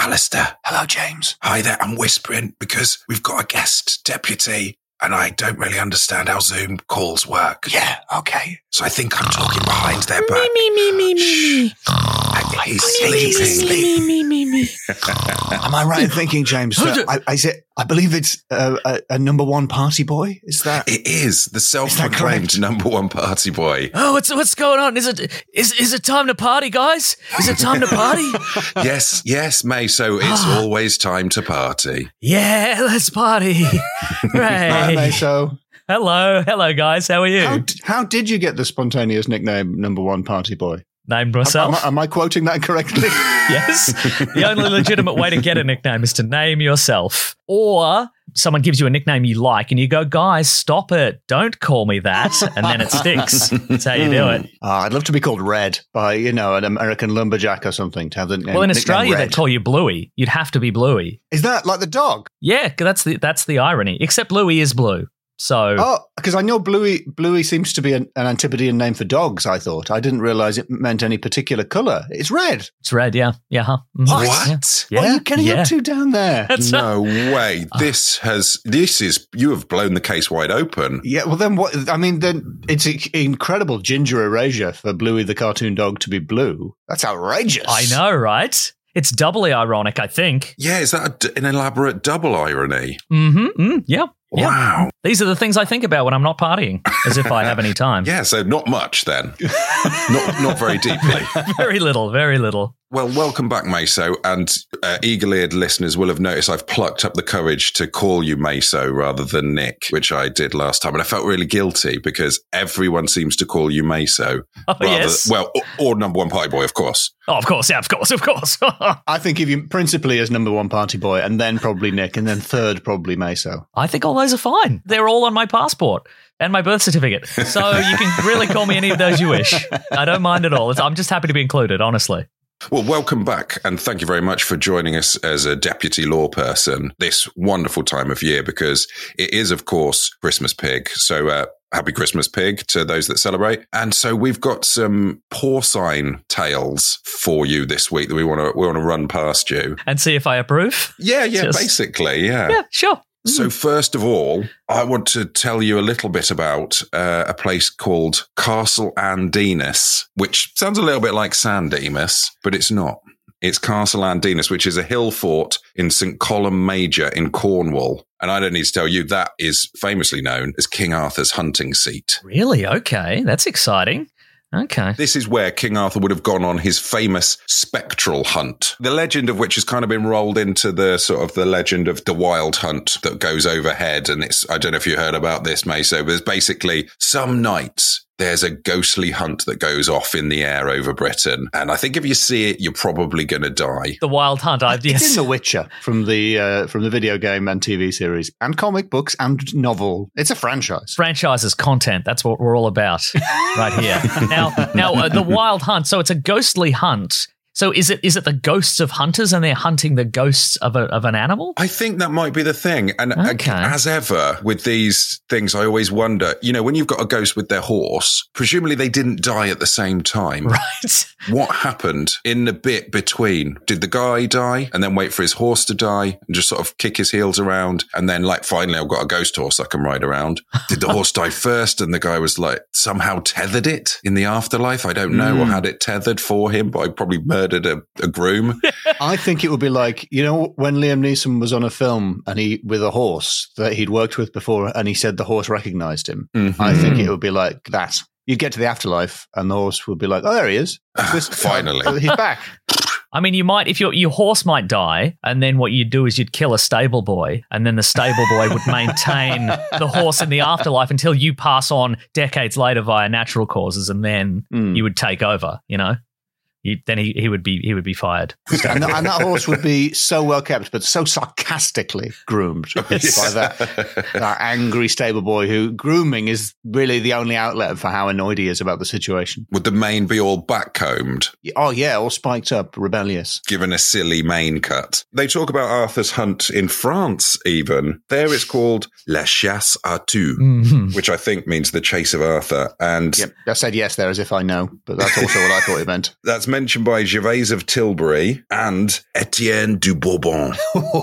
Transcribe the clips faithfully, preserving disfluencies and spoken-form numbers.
Alistair. Hello, James. Hi there. I'm whispering because we've got a guest deputy and I don't really understand how Zoom calls work. Yeah, okay. So I think I'm talking behind their back. Me, me, me, me, me. He's sleeping. Me, me, me, me. Am I right in thinking, James, that I, I, it, I believe it's uh, a, a number one party boy? Is that? It is the self-proclaimed correct? number one party boy. Oh, what's what's going on? Is it is is it time to party, guys? Is it time to party? Yes, yes, May. So it's always time to party. Yeah, let's party. Right, Right. so Hello, hello, guys. How are you? how, how did you get the spontaneous nickname number one party boy? Named Am, myself. I- am I quoting that correctly? Yes. The only legitimate way to get a nickname is to name yourself. Or someone gives you a nickname you like and you go, guys, stop it. Don't call me that. And then it sticks. That's how you do it. Oh, I'd love to be called Red by, you know, an American lumberjack or something. To have the Well, in nickname Australia, Red. they'd call you Bluey. You'd have to be Bluey. Is that like the dog? Yeah, that's the that's the irony. Except Bluey is blue. So Oh, because I know Bluey Bluey seems to be an, an Antipodean name for dogs, I thought. I didn't realize it meant any particular color. It's red. it's red, yeah. Yeah, huh? Mhm. What? Yeah. What are you getting yeah. up to down there? That's No way. This has, this is, you have blown the case wide open. Yeah, well then what, I mean, then it's i- incredible ginger erasure for Bluey the cartoon dog to be blue. That's outrageous. I know, right? It's doubly ironic, I think. Yeah, is that a d an elaborate double irony? Mm-hmm. Mm, yeah. Yeah. Wow. These are the things I think about when I'm not partying, as if I have any time. Yeah, so not much then. not not very deeply. Very little, very little. Well, welcome back, Meso, and uh, eagle-eared listeners will have noticed I've plucked up the courage to call you Meso rather than Nick, which I did last time, and I felt really guilty because everyone seems to call you Meso. Oh, rather, yes. Well, or, or number one party boy, of course. Oh, of course, yeah, of course, of course. I think of you principally as number one party boy, and then probably Nick, and then third probably Meso. I think all those are fine. They're all on my passport and my birth certificate. So you can really call me any of those you wish. I don't mind at all. It's, I'm just happy to be included, honestly. Well, welcome back, and thank you very much for joining us as a deputy law person this wonderful time of year, because it is, of course, Christmas Pig. So uh, happy Christmas Pig to those that celebrate. And so we've got some porcine tales for you this week that we want to we want to run past you. And see if I approve. Yeah, yeah, Just- basically, yeah. Yeah, sure. So first of all, I want to tell you a little bit about uh, a place called Castle Andinus, which sounds a little bit like San Dimas, but it's not. It's Castle Andinus, which is a hill fort in Saint Column Major in Cornwall. And I don't need to tell you, that is famously known as King Arthur's hunting seat. Really? Okay. That's exciting. Okay. This is where King Arthur would have gone on his famous spectral hunt, the legend of which has kind of been rolled into the sort of the legend of the wild hunt that goes overhead. And it's, I don't know if you heard about this, Meso, but there's basically some nights there's a ghostly hunt that goes off in the air over Britain. And I think if you see it, you're probably going to die. The Wild Hunt. I, It's yes. in The Witcher from the uh, from the video game and T V series and comic books and novel. It's a franchise. Franchises, content. That's what we're all about right here. Now, now uh, the Wild Hunt. So it's a ghostly hunt. So is it is it the ghosts of hunters and they're hunting the ghosts of a, of an animal? I think that might be the thing. And Okay. uh, as ever with these things, I always wonder, you know, when you've got a ghost with their horse, presumably they didn't die at the same time. Right. What happened in the bit between? Did the guy die and then wait for his horse to die and just sort of kick his heels around? And then like, finally, I've got a ghost horse I can ride around. Did the horse die first? And the guy was like somehow tethered it in the afterlife. I don't know, or had it tethered for him, but I probably murdered a, a groom. I think it would be like, you know, when Liam Neeson was on a film and he with a horse that he'd worked with before and he said the horse recognized him. Mhm. I think it would be like that. You'd get to the afterlife and the horse would be like, oh, there he is. This- Finally. uh, he's back. I mean, you might, if your your horse might die, and then what you'd do is you'd kill a stable boy, and then the stable boy would maintain the horse in the afterlife until you pass on decades later via natural causes, and then Mm. you would take over. You know, you, then he, he would be he would be fired. and, that, and that horse would be so well kept, but so sarcastically groomed by that, that angry stable boy who grooming is really the only outlet for how annoyed he is about the situation. Would the mane be all backcombed, Oh, yeah, all spiked up, rebellious. given a silly mane cut? They talk about Arthur's hunt in France, even. There it's called La Chasse Arthur, Mhm. which I think means the chase of Arthur. And Yep. I said yes there as if I know, but that's also what I thought it meant. that's mentioned by Gervase of Tilbury and Etienne du Bourbon.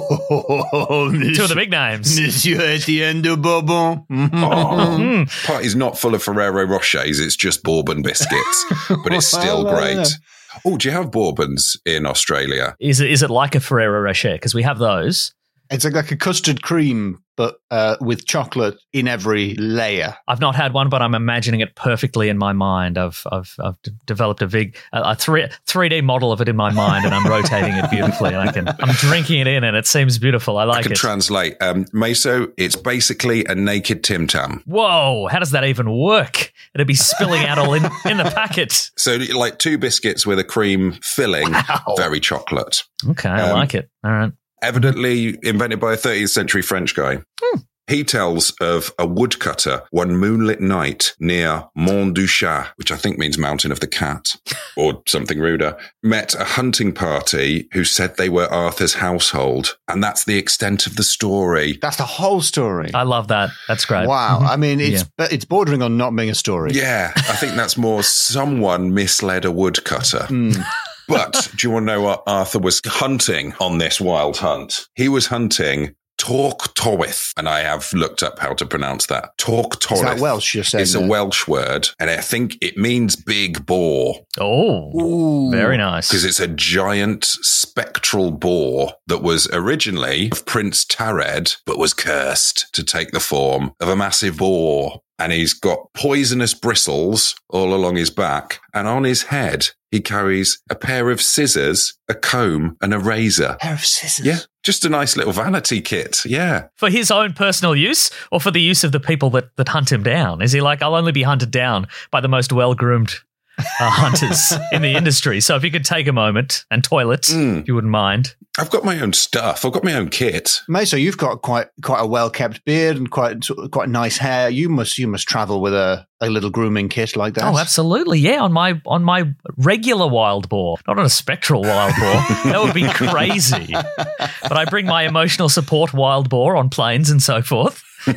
Two of the big names. Monsieur Etienne de Bourbon. Oh, Mm. party's not full of Ferrero Rochers, it's just bourbon biscuits, but it's still Well, great. yeah. Oh, do you have bourbons in Australia? Is it is it like a Ferrero Rocher? Because we have those. It's like, like a custard cream, but uh, with chocolate in every layer. I've not had one, but I'm imagining it perfectly in my mind. I've I've, I've d- developed a big a, a three three D model of it in my mind, and I'm rotating it beautifully. And I can I'm drinking it in, and it seems beautiful. I I like can it. translate. Um, Meso, it's basically a naked Tim Tam. Whoa! How does that even work? It'd be spilling out all in, in the packet. So, like two biscuits with a cream filling, Wow. very chocolate. Okay, I Um, like it. All right. Evidently invented by a thirteenth century French guy. Hmm. He tells of a woodcutter one moonlit night near Mont du Chat, which I think means Mountain of the Cat, or something ruder, met a hunting party who said they were Arthur's household. And that's the extent of the story. That's the whole story. I love that. That's great. Wow. Mhm. I mean, it's Yeah. but it's bordering on not being a story. Yeah, I think that's more someone misled a woodcutter. Mm. But do you want to know what Arthur was hunting on this wild hunt? He was hunting Torc Towith, and I have looked up how to pronounce that. Torc Is that Towith. Welsh you're saying? It's a there? Welsh word, and I think it means big boar Oh, Ooh. very nice. because it's a giant spectral boar that was originally of Prince Tared, but was cursed to take the form of a massive boar. And he's got poisonous bristles all along his back, and on his head, he carries a pair of scissors, a comb, and a razor. Pair of scissors. Yeah, just a nice little vanity kit. Yeah. For his own personal use or for the use of the people that, that hunt him down? Is he like, I'll only be hunted down by the most well-groomed uh, hunters in the industry? So if you could take a moment and toilet, Mm. if you wouldn't mind. I've got my own stuff. I've got my own kit. Meso, you've got quite quite a well kept beard and quite quite nice hair. You must you must travel with a, a little grooming kit like that. Oh, absolutely. Yeah, on my on my regular wild boar, not on a spectral wild boar. That would be crazy. But I bring my emotional support wild boar on planes and so forth. Have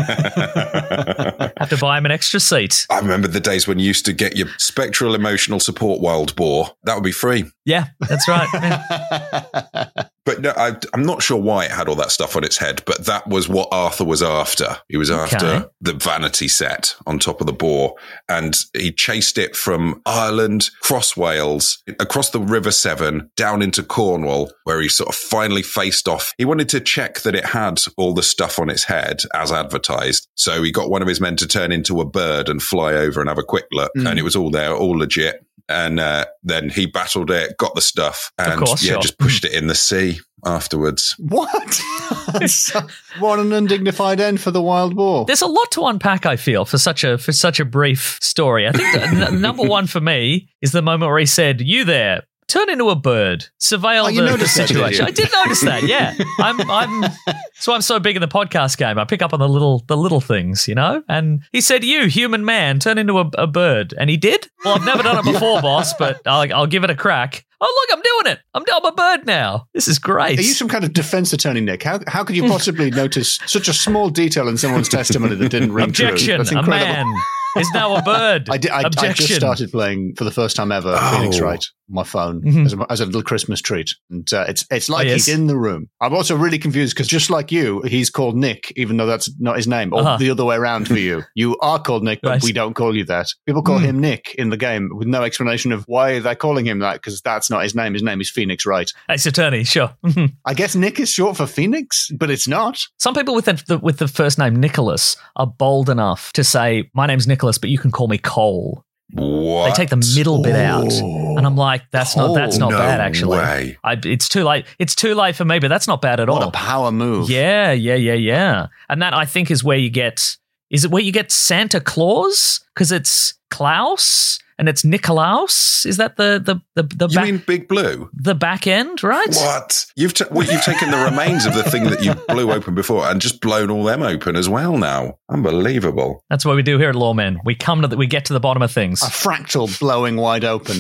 to buy him an extra seat. I remember the days when you used to get your spectral emotional support wild boar. That would be free. Yeah, that's right. Yeah. But no, I, I'm not sure why it had all that stuff on its head, but that was what Arthur was after. He was after Okay. the vanity set on top of the boar, and he chased it from Ireland, across Wales, across the River Severn, down into Cornwall, where he sort of finally faced off. He wanted to check that it had all the stuff on its head as advertised. So he got one of his men to turn into a bird and fly over and have a quick look, Mm. and it was all there, all legit. And uh, then he battled it, got the stuff, and course, yeah, sure. just pushed it in the sea afterwards. What? What an undignified end for the wild boar. There's a lot to unpack, I feel, for such a for such a brief story. I think the, n- number one for me is the moment where he said, "You there, turn into a bird, surveil Oh, you the, the noticed that, did situation." you? I did notice that. Yeah, I'm. I'm. So I'm so big in the podcast game. I pick up on the little the little things, you know. And he said, "You, human man, turn into a, a bird," and he did. Well, I've never done it before, boss, but I'll, I'll give it a crack. Oh, look, I'm doing it. I'm, I'm a bird now. This is great. Are you some kind of defense attorney, Nick? How how could you possibly notice such a small detail in someone's testimony that didn't ring true? Objection. That's A incredible. man is now a bird. I, did, I, I Objection. just started playing for the first time ever Oh. Phoenix Wright on my phone Mhm. as, a, as a little Christmas treat. And uh, it's it's like Oh, yes. he's in the room. I'm also really confused because just like you, he's called Nick, even though that's not his name, or Uh-huh. the other way around for you. You are called Nick, but Right. we don't call you that. People call Hmm. him Nick in the game with no explanation of why they're calling him that because that's not his name. His name is Phoenix Wright. Ace Attorney, sure. Mhm. I guess Nick is short for Phoenix, but it's not. Some people with the, the with the first name Nicholas are bold enough to say, "My name's Nicholas, but you can call me Cole." What? They take the middle bit out, Oh. and I'm like, "That's not that's not No bad, actually." way. I, it's too late. It's too late for me, but that's not bad at What all. a power move. Yeah, yeah, yeah, yeah. And that I think is where you get. Is it where you get Santa Claus? Because it's Klaus, and it's Nikolaus. Is that the the the, the You back, mean Big Blue? the back end, right? What? You've ta- well, you've taken the remains of the thing that you blew open before and just blown all them open as well now. Unbelievable. That's what we do here at Lawmen. We come to the, we get to the bottom of things. A fractal blowing wide open.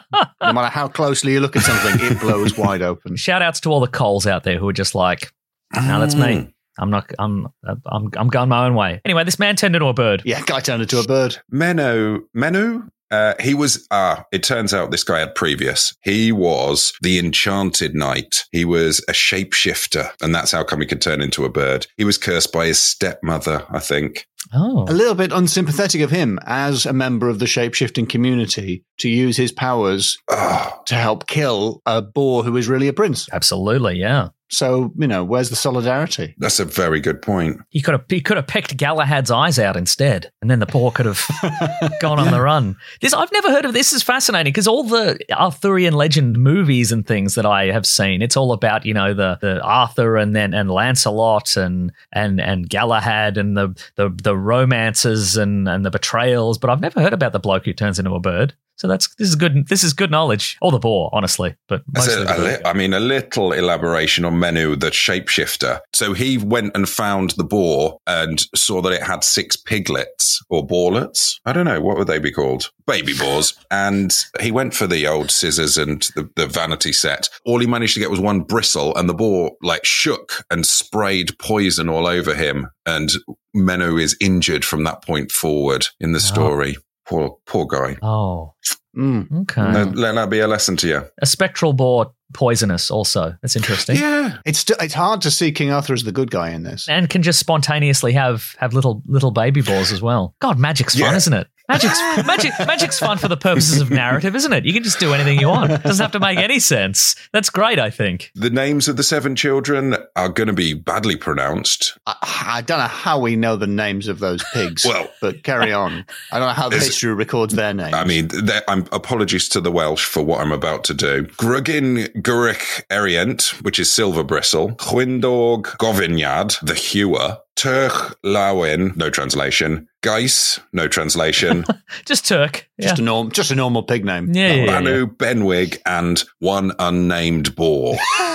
No matter how closely you look at something, it blows wide open. Shout outs to all the Coles out there who are just like, no, that's me. I'm not. I'm. I'm. I'm going my own way. Anyway, this man turned into a bird. Yeah, guy turned into a bird. Menno, Menno? Uh, he was, ah, it turns out this guy had previous. He was the enchanted knight. He was a shapeshifter, and that's how come he could turn into a bird. He was cursed by his stepmother, I think. Oh. A little bit unsympathetic of him as a member of the shapeshifting community to use his powers Oh, to help kill a boar who is really a prince. Absolutely, yeah. So, you know, where's the solidarity? that's a very good point. He could have. He could have picked Galahad's eyes out instead, and then the boar could have gone on the run. This I've never heard of. This is fascinating because all the Arthurian legend movies and things that I have seen, it's all about you know the, the Arthur and then and Lancelot and and and Galahad and the the the romances and and the betrayals. But I've never heard about the bloke who turns into a bird. So that's this is good. This is good knowledge. Or the boar, honestly, but That's mostly a, the a boar. li- I mean, a little elaboration on Menno, the shapeshifter. So he went and found the boar and saw that it had six piglets or boarlets. I don't know. What would they be called? Baby boars. And he went for the old scissors and the, the vanity set. All he managed to get was one bristle, and the boar like shook and sprayed poison all over him. And Menno is injured from that point forward in the story. Poor, poor guy. Oh, Mm. okay. Let, let that be a lesson to you. A spectral boar, poisonous. Also, that's interesting. Yeah. It's st- it's hard to see King Arthur as the good guy in this. And can just spontaneously have have little little baby boars as well. God, magic's fun, Yeah. isn't it? Magic's magic. Magic's fun for the purposes of narrative, isn't it? You can just do anything you want. It doesn't have to make any sense. That's great, I think. The names of the seven children are going to be badly pronounced. I, I don't know how we know the names of those pigs. Well- but carry on. I don't know how the Is- history records their names. I mean, there- I'm apologies to the Welsh for what I'm about to do. Grugin Gurich Erient, which is Silver Bristle. Chwindorg Govinyad, the Hewer. Turch Lawin, no translation. Geis, no translation. Just Turk. Yeah. just a norm, just a normal pig name. Yeah, yeah, yeah. Banu, Benwig, and one unnamed boar.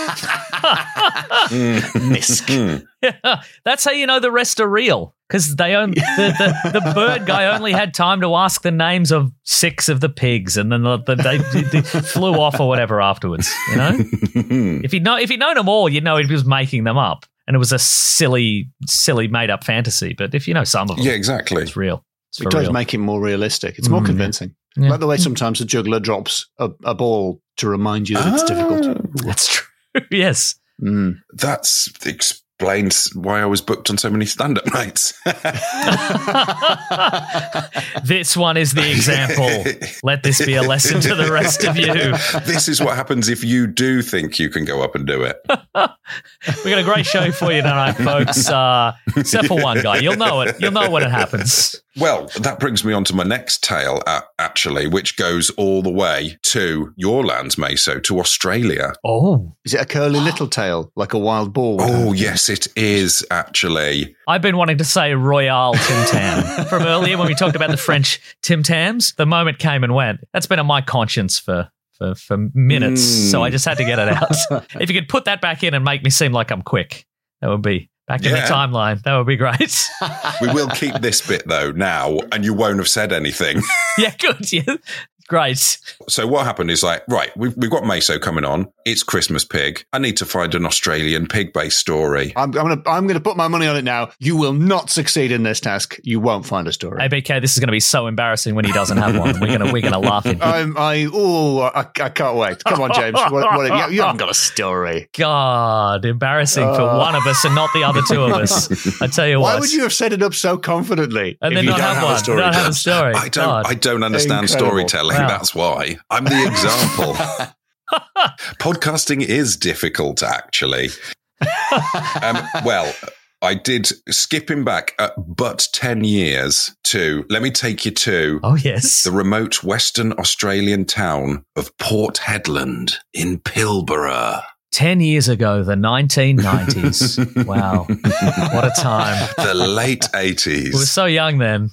Nisk. Mm. Yeah. That's how you know the rest are real. Because they own the, the, the bird guy only had time to ask the names of six of the pigs, and then the, the, they, they flew off or whatever afterwards. You know, if he'd know if he'd known them all, you'd know he was making them up, and it was a silly, silly made up fantasy. But if you know some of them, Yeah, exactly. it's real. It's It for does real. make it more realistic. It's more Mm, convincing. yeah. Like the way sometimes a juggler drops a, a ball to remind you that it's difficult. Oh, That's true. Yes. Mm. That's explains why I was booked on so many stand-up nights. This one is the example. Let this be a lesson to the rest of you. This is what happens if you do think you can go up and do it. We got a great show for you tonight, folks. Uh, except for one guy. You'll know it. You'll know when it happens. Well, that brings me on to my next tale, uh, actually, which goes all the way to your lands, Meso, to Australia. Oh. Is it a curly little tail like a wild boar? would Oh, have? yes, it is, actually. I've been wanting to say Royale Tim Tam from earlier when we talked about the French Tim Tams. The moment came and went. That's been on my conscience for for, for minutes, Mm. so I just had to get it out. If you could put that back in and make me seem like I'm quick, that would be back in Yeah. the timeline. That would be great. We will keep this bit, though, now, and you won't have said anything. Yeah, good. Yeah. Great. So what happened is like, right, we've, we've got Meso coming on. It's Christmas Pig. I need to find an Australian pig-based story. I'm, I'm gonna I'm gonna put my money on it now. You will not succeed in this task. You won't find a story. A B K, this is going to be so embarrassing when he doesn't have one. We're gonna we're gonna laugh at you. I'm I oh I, I can't wait. Come on, James. What, what, you, you haven't got a story. God, embarrassing for Uh. one of us and not the other two of us. I tell you Why what. would you have set it up so confidently and if then you not don't have, have one? a story? Not have a story. I don't. God. I don't understand Incredible. storytelling. Wow. That's why I'm the example. Podcasting is difficult, actually. um, well, I did skipping back uh, but ten years to. Let me take you to Oh yes. the remote Western Australian town of Port Hedland in Pilbara. Ten years ago, the nineteen nineties. Wow, what a time! The late We were eighties. so young then.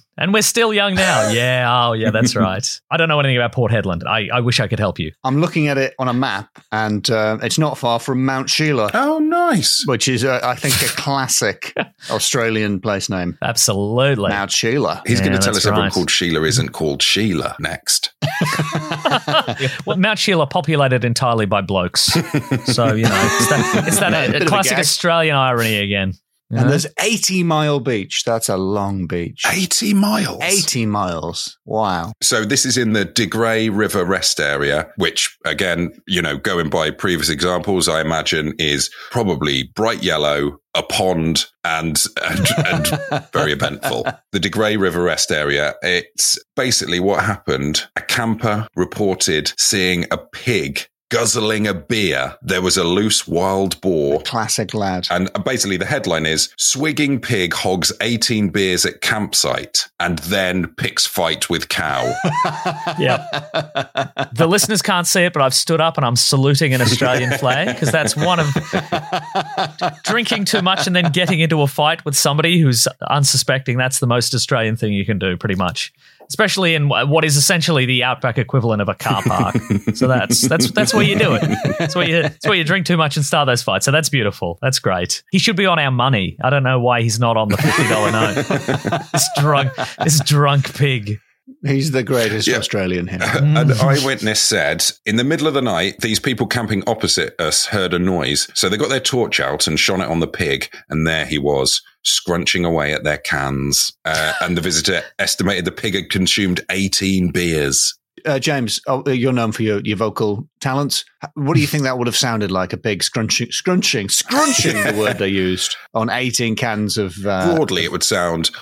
And we're still young now. Yeah, oh, yeah, that's right. I don't know anything about Port Hedland. I, I wish I could help you. I'm looking at it on a map, and uh, it's not far from Mount Sheila. Oh, nice. Which is, uh, I think, a classic Australian place name. Absolutely. Mount Sheila. He's Yeah, going to tell that's us everyone right. called Sheila isn't called Sheila next. Well, Mount Sheila populated entirely by blokes. So, you know, it's that, it's that Bit uh, of a classic gag. Australian irony again. You And know? there's eighty Mile Beach. That's a long beach. eighty miles. eighty miles. Wow. So this is in the De Grey River Rest area, which, again, you know, going by previous examples, I imagine is probably bright yellow, a pond, and and, and very eventful. The De Grey River Rest area, it's basically what happened. A camper reported seeing a pig guzzling a beer. There was a loose wild boar. Classic lad. And basically the headline is, Swigging Pig Hogs eighteen Beers at Campsite and Then Picks Fight with Cow. Yeah. The listeners can't see it, but I've stood up and I'm saluting an Australian flag because that's one of drinking too much and then getting into a fight with somebody who's unsuspecting. That's the most Australian thing you can do, pretty much. Especially in what is essentially the outback equivalent of a car park. So that's that's that's where you do it. That's where you that's where you drink too much and start those fights. So that's beautiful. That's great. He should be on our money. I don't know why he's not on the fifty dollar note. This drunk this drunk pig. He's the greatest Yeah. Australian here. An eyewitness said, in the middle of the night, these people camping opposite us heard a noise. So they got their torch out and shone it on the pig. And there he was, scrunching away at their cans. Uh, and the visitor estimated the pig had consumed eighteen beers. Uh, James, oh, you're known for your, your vocal talents. What do you think that would have sounded like? A pig scrunching, scrunching, scrunching, the word they used, on eighteen cans of... Uh, Broadly, it would sound...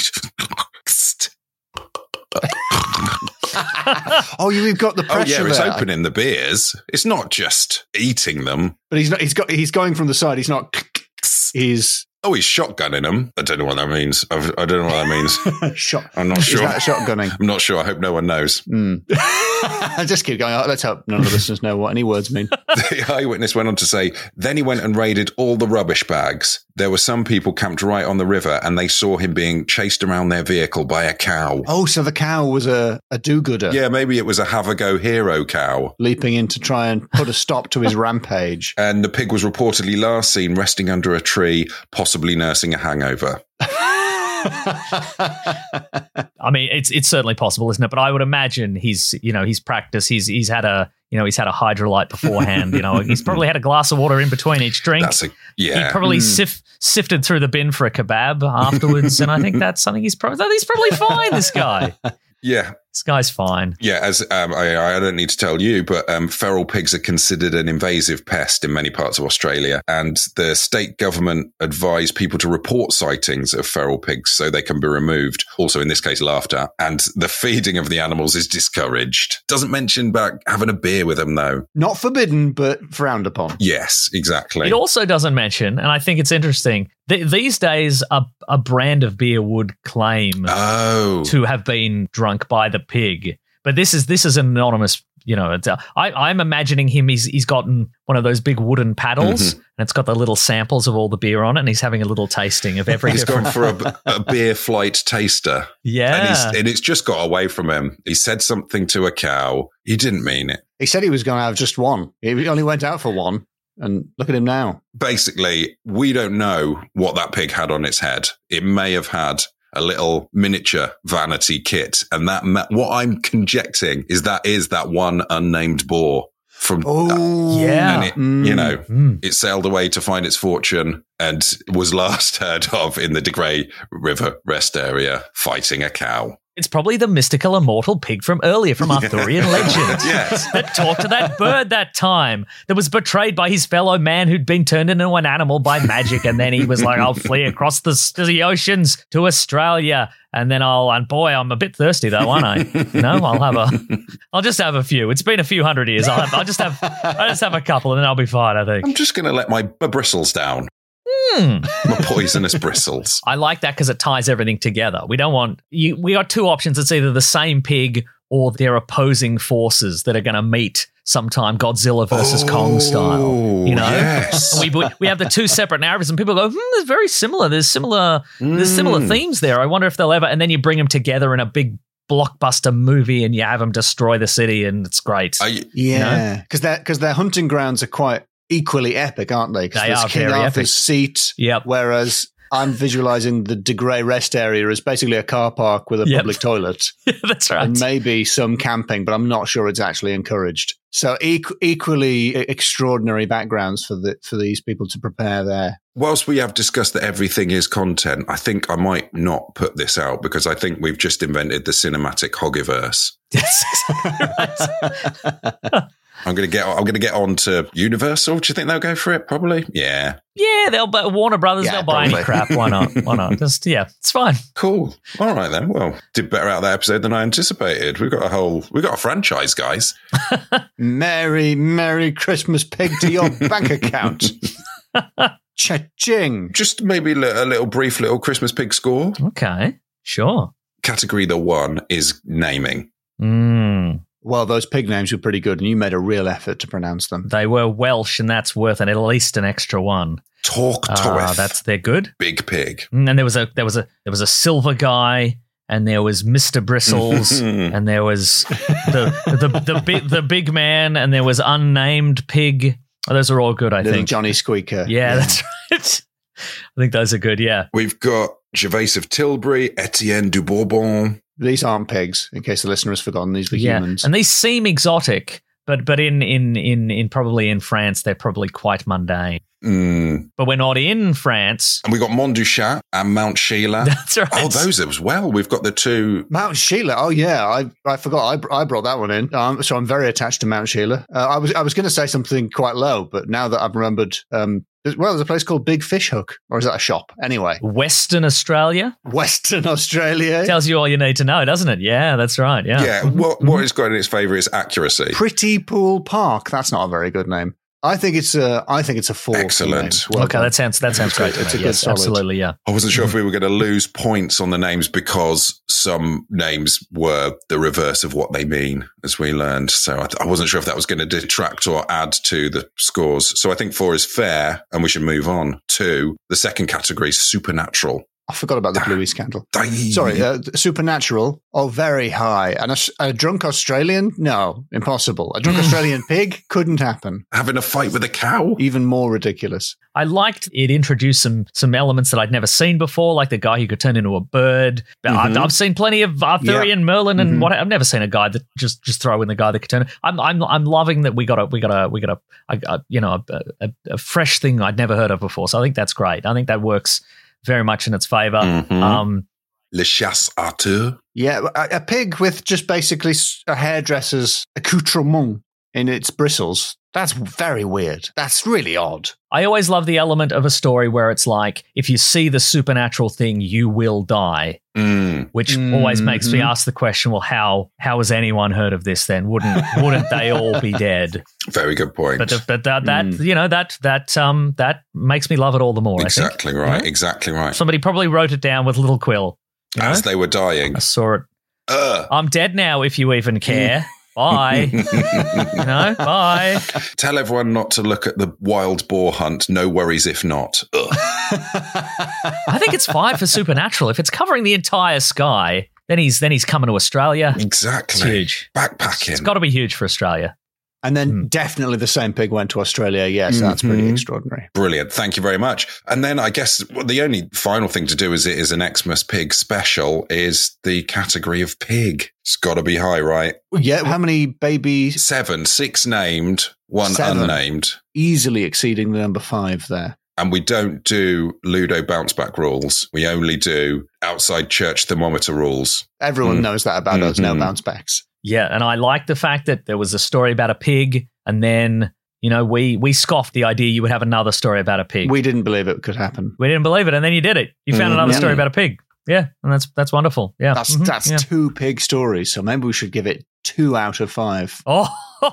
oh, you've got the Oh, pressure yeah, it's there. opening the beers. It's not just eating them. But he's not. He's got. He's going from the side. He's not. He's Oh, he's shotgunning them. I don't know what that means. I've, I don't know what that means. shot. I'm not Is sure. that shotgunning? I'm not sure. I hope no one knows. Mm. I just keep going. Oh, let's hope none of the listeners know what any words mean. The eyewitness went on to say, then he went and raided all the rubbish bags. There were some people camped right on the river and they saw him being chased around their vehicle by a cow. Oh, so the cow was a, a do-gooder. Yeah, maybe it was a have a go hero cow. Leaping in to try and put a stop to his rampage. And the pig was reportedly last seen resting under a tree, possibly nursing a hangover. I mean, it's it's certainly possible, isn't it? But I would imagine he's, you know, he's practiced. He's he's had a, you know, he's had a hydrolyte beforehand. You know, he's probably had a glass of water in between each drink. That's a, yeah. He probably Mm. sif- sifted through the bin for a kebab afterwards, and I think that's something he's probably he's probably fine. This guy, Yeah. this guy's fine. Yeah, as um, I, I don't need to tell you, but um, feral pigs are considered an invasive pest in many parts of Australia. And the state government advised people to report sightings of feral pigs so they can be removed. Also, in this case, laughed at. And the feeding of the animals is discouraged. Doesn't mention about having a beer with them, though. Not forbidden, but frowned upon. Yes, exactly. It also doesn't mention, and I think it's interesting, th- these days a, a brand of beer would claim Oh. to have been drunk by the pig. But this is this is an anonymous, you know, it's a, I, I'm imagining him, he's he's gotten one of those big wooden paddles, Mhm. and it's got the little samples of all the beer on it, and he's having a little tasting of every He's different... gone for a, a beer flight taster. Yeah. And, he's, and it's just got away from him. He said something to a cow. He didn't mean it. He said he was going to have just one. He only went out for one. And look at him now. Basically, we don't know what that pig had on its head. It may have had a little miniature vanity kit. And that ma- what I'm conjecturing is that is that one unnamed boar from Oh, Yeah. and it, Mm. you know, Mm. it sailed away to find its fortune and was last heard of in the De Grey River Rest area fighting a cow. It's probably the mystical immortal pig from earlier, from Arthurian legends. Yes. That talked to that bird that time, that was betrayed by his fellow man who'd been turned into an animal by magic. And then he was like, I'll flee across the, the oceans to Australia. And then I'll, and boy, I'm a bit thirsty though, aren't I? You know, I'll have a, I'll just have a few. It's been a few hundred years. I'll, have, I'll just have, I'll just have a couple and then I'll be fine, I think. I'm just going to let my, my bristles down. Hmm. My poisonous bristles. I like that because it ties everything together. We don't want you. We got two options. It's either the same pig or they're opposing forces that are going to meet sometime, Godzilla versus Oh, Kong style. You know, yes. we we have the two separate narratives, and people go, "Hmm, it's very similar. There's similar, there's similar Mm. themes there. I wonder if they'll ever." And then you bring them together in a big blockbuster movie, and you have them destroy the city, and it's great. Are you- Yeah, because their because their hunting grounds are quite equally epic, aren't they? 'Cause They there's are King very Arthur's epic. seat. Yep. Whereas I'm visualizing the De Grey rest area as basically a car park with a Yep. public toilet That's right. and maybe some camping, but I'm not sure it's actually encouraged. So equ- equally extraordinary backgrounds for the for these people to prepare there. Whilst we have discussed that everything is content, I think I might not put this out because I think we've just invented the cinematic Hoggiverse. That's exactly right. I'm gonna get. I'm gonna get on to Universal. Do you think they'll go for it? Probably. Yeah. Yeah, they'll buy Warner Brothers. Yeah, they'll buy any probably. crap. Why not? Why not? Just yeah, it's fine. Cool. All right then. Well, did better out of that episode than I anticipated. We've got a whole. We've got a franchise, guys. Merry, Merry Christmas pig to your bank account. Cha-ching. Just maybe a little, a little brief little Christmas pig score. Okay, sure. Category the one is naming. Mm, Well, those pig names were pretty good, and you made a real effort to pronounce them. they were Welsh, and that's worth an, at least an extra one. Talk to Ah, it. that's they're good. Big pig. Mm, And there was a there was a there was a silver guy, and there was Mister Bristles, and there was the the the big the big man, and there was unnamed pig. Oh, those are all good, I Little think. Johnny Squeaker. Yeah, that's right. I think those are good. Yeah. We've got Gervais of Tilbury, Etienne du Bourbon. These aren't pigs, in case the listener has forgotten. These were Yeah, humans. and these seem exotic, but but in in in in probably in France they're probably quite mundane. Mm. But we're not in France. And we got Montduchat and Mount Sheila. That's right. Oh, those as well. We've got the two. Mount Sheila. Oh yeah, I I forgot. I, I brought that one in. Um, so I'm very attached to Mount Sheila. Uh, I was I was going to say something quite low, but now that I've remembered, um, there's- well, there's a place called Big Fish Hook, or is that a shop? Anyway, Western Australia Western Australia. tells you all you need to know, doesn't it? Yeah, that's right. Yeah. Yeah. What what it's got in its favour is accuracy. Pretty Pool Park. That's not a very good name. I think it's a. I think it's a four. Excellent. Well okay, done. that sounds that sounds It's great. a- to it's a me. good Yes, solid. absolutely. Yeah. I wasn't sure if we were going to lose points on the names because some names were the reverse of what they mean, as we learned. So I, th- I wasn't sure if that was going to detract or add to the scores. So I think four is fair, and we should move on to the second category, supernatural. I forgot about the Bluey scandal. Dang. Sorry, uh, supernatural. Oh, very high. And a, s- a drunk Australian? No, impossible. A drunk Australian pig couldn't happen. Having a fight with a cow? Even more ridiculous. I liked it introduced some some elements that I'd never seen before, like the guy who could turn into a bird. I've, Mhm. I've seen plenty of Arthurian Merlin and Mhm. what I've never seen a guy that just just throw in the guy that could turn. I'm I'm I'm loving that we got a we got a we got a, a, a you know a, a, a fresh thing I'd never heard of before. So I think that's great. I think that works very much in its favor. Mhm. Um, Le chasse Arthur. Yeah, a, a pig with just basically s- a hairdresser's accoutrement in its bristles. That's very weird. That's really odd. I always love the element of a story where it's like, if you see the supernatural thing, you will die, Mm. which always makes me Mhm. ask the question, well, how how has anyone heard of this then? Wouldn't wouldn't they all be dead? Very good point. But the, but that, that Mm. you know that that um that makes me love it all the more. exactly I think. right. Yeah. Exactly right. Somebody probably wrote it down with little quill. You know? As they were dying. I saw it. Ugh. I'm dead now. If you even care. Bye. You know. Bye. Tell everyone not to look at the wild boar hunt. No worries if not. Ugh. I think it's fine for supernatural. If it's covering the entire sky, then he's then he's coming to Australia. It's Exactly. huge. Backpacking. It's got to be huge for Australia. And then Hmm. definitely the same pig went to Australia. Yes, that's pretty Mhm. extraordinary. Brilliant. Thank you very much. And then I guess well, the only final thing to do is it is an Xmas pig special is the category of pig. It's got to be high, right? Yeah, how many babies Seven, six named, one Seven. unnamed. easily exceeding the number five there? And we don't do Ludo bounce back rules. We only do outside church thermometer rules. Everyone Mm. knows that about us now, Mhm. bounce backs. Yeah, and I like the fact that there was a story about a pig, and then you know we we scoffed the idea you would have another story about a pig. We, We didn't believe it could happen. didn't believe it, and then you did it. You found Mm, another yeah. story about a pig. Yeah, and that's that's wonderful. Yeah, That's Mhm, that's yeah. two pig stories, so maybe we should give it two out of five. Oh,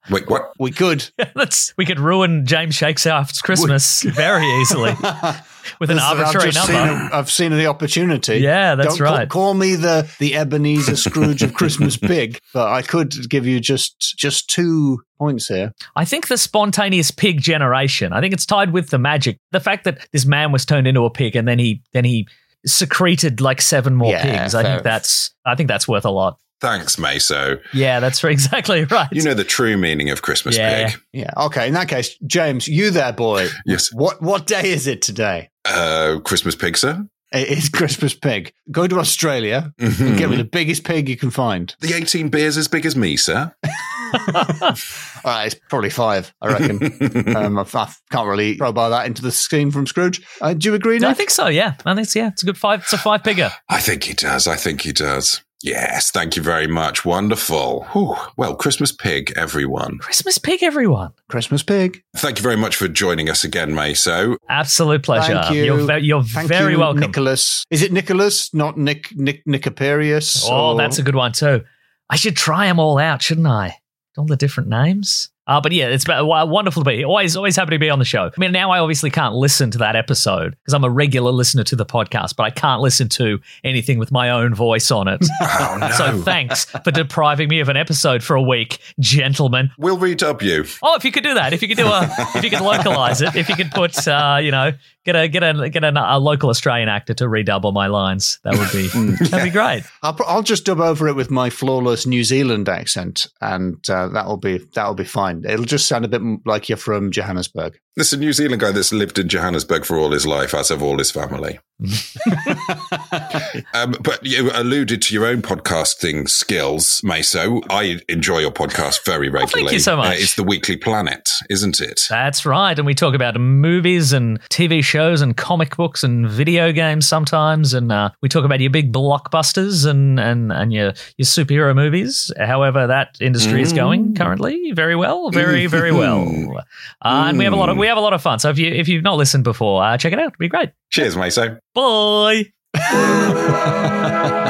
Wait, what? We could. That's we could ruin James Shakespeare's Christmas very easily with an arbitrary I've number. Seen a, I've seen the opportunity. Yeah, that's Don't right. Call, call me the the Ebenezer Scrooge of Christmas Pig, but I could give you just just two points here. I think the spontaneous pig generation. I think it's tied with the magic. The fact that this man was turned into a pig and then he then he secreted like seven more Yeah, pigs. I fair. think that's I think that's worth a lot. Thanks, Meso. Yeah, that's exactly right. You know the true meaning of Christmas Yeah. pig. Yeah. Okay. In that case, James, you there, boy. Yes. What what day is it today? Uh, Christmas pig, sir? It is Christmas Pig. Go to Australia Mhm. and get me the biggest pig you can find. The eighteen beers as big as me, sir. Uh, it's probably five, I reckon. um, I, I can't really throw by that into the scheme from Scrooge. Uh, do you agree, No, Nick? I think so. Yeah, I think so, yeah. It's a good five. It's a five pigger. I think he does. I think he does. Yes, thank you very much. Wonderful. Whew. Well, Christmas pig, everyone. Christmas pig, everyone. Christmas Pig. Thank you very much for joining us again, Meso. Absolute pleasure. Thank you. You're, ve- you're Thank very you, welcome. Nicholas. Is it Nicholas, not Nick Nick Nicoperius? Oh, or- that's a good one too. I should try them all out, shouldn't I? All the different names. Uh, but yeah, it's been w- wonderful to be here. Always, always happy to be on the show. I mean, now I obviously can't listen to that episode because I'm a regular listener to the podcast, but I can't listen to anything with my own voice on it. Oh, no. So thanks for depriving me of an episode for a week, gentlemen. We'll redub you. Oh, if you could do that, if you could do a, if you could localize it, if you could put, uh, you know, get a get a get a, a local Australian actor to redouble my lines, that would be that'd be great. I'll, pro- I'll just dub over it with my flawless New Zealand accent, and uh, that'll be that'll be fine. It'll just sound a bit m- like you're from Johannesburg. This is a New Zealand guy that's lived in Johannesburg for all his life, as have all his family. um, but you alluded to your own podcasting skills, Meso. I enjoy your podcast very regularly. you so much. Uh, it's the Weekly Planet, isn't it? That's right. And we talk about movies and T V shows and comic books and video games sometimes. And uh, we talk about your big blockbusters and, and, and your, your superhero movies. However, that industry is going currently very well, very, very well. Uh, and we have a lot of we have a lot of fun. So if you if you've not listened before, uh, check it out. It'd be great. Cheers, Meso. Bye.